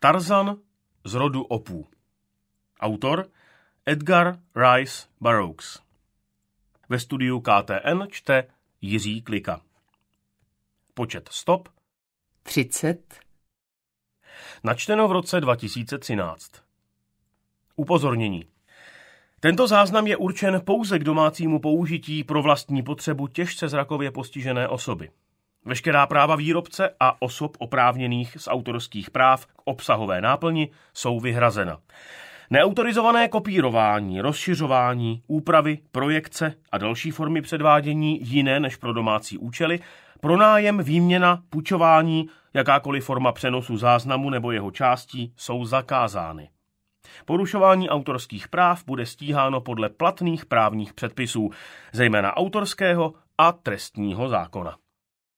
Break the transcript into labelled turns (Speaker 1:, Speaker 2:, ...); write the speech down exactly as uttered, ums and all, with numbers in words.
Speaker 1: Tarzan z rodu opů. Autor Edgar Rice Burroughs. Ve studiu K T N čte Jiří Klika. Počet stop
Speaker 2: třicet.
Speaker 1: Načteno v roce dva tisíce třináct. Upozornění. Tento záznam je určen pouze k domácímu použití pro vlastní potřebu těžce zrakově postižené osoby. Veškerá práva výrobce a osob oprávněných z autorských práv k obsahové náplni jsou vyhrazena. Neautorizované kopírování, rozšiřování, úpravy, projekce a další formy předvádění jiné než pro domácí účely, pronájem, výměna, půjčování, jakákoliv forma přenosu záznamu nebo jeho částí jsou zakázány. Porušování autorských práv bude stíháno podle platných právních předpisů, zejména autorského a trestního zákona.